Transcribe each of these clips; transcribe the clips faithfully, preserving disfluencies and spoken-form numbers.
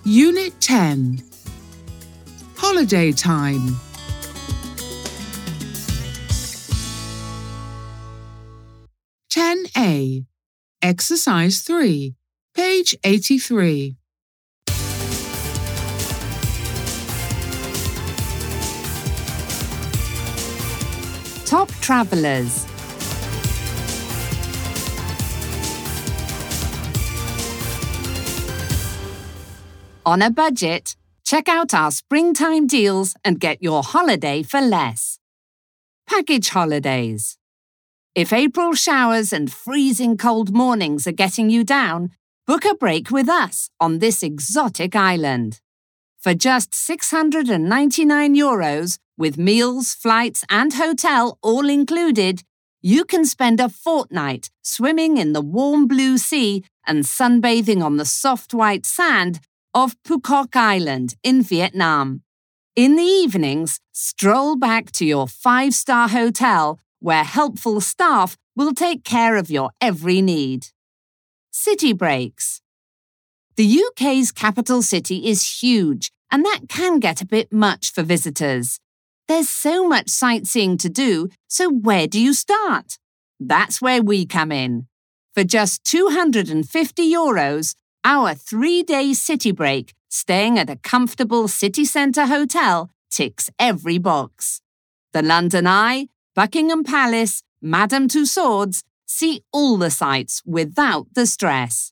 Unit ten. Holiday time. ten A. Exercise three, page eighty-three. Top travellers. On a budget, check out our springtime deals and get your holiday for less. Package holidays. If April showers and freezing cold mornings are getting you down, book a break with us on this exotic island. For just six hundred ninety-nine euros, with meals, flights and hotel all included, you can spend a fortnight swimming in the warm blue sea and sunbathing on the soft white sand of Phuoc Island in Vietnam. In the evenings, stroll back to your five-star hotel where helpful staff will take care of your every need. City breaks. The U K's capital city is huge, and that can get a bit much for visitors. There's so much sightseeing to do, so where do you start? That's where we come in. For just two hundred fifty euros, our three-day city break, staying at a comfortable city centre hotel, ticks every box. The London Eye, Buckingham Palace, Madame Tussauds, see all the sights without the stress.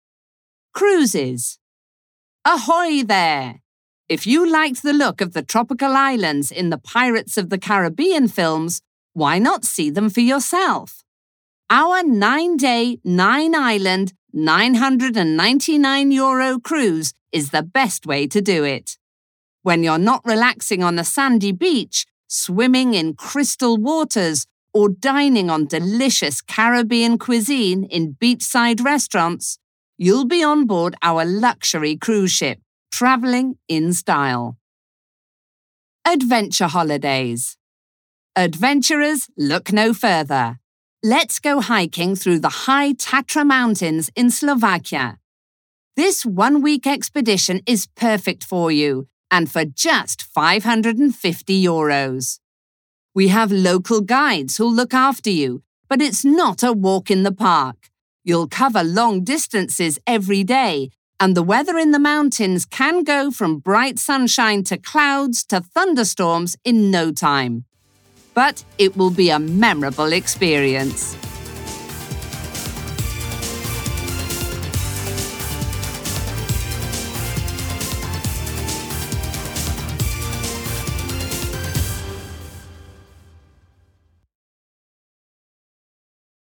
Cruises. Ahoy there! If you liked the look of the tropical islands in the Pirates of the Caribbean films, why not see them for yourself? Our nine-day, nine-island, nine hundred ninety-nine euro cruise is the best way to do it. When you're not relaxing on a sandy beach, swimming in crystal waters, or dining on delicious Caribbean cuisine in beachside restaurants, you'll be on board our luxury cruise ship, travelling in style. Adventure holidays. Adventurers, look no further. Let's go hiking through the high Tatra Mountains in Slovakia. This one-week expedition is perfect for you, and for just five hundred fifty euros. We have local guides who'll look after you, but it's not a walk in the park. You'll cover long distances every day, and the weather in the mountains can go from bright sunshine to clouds to thunderstorms in no time. But it will be a memorable experience.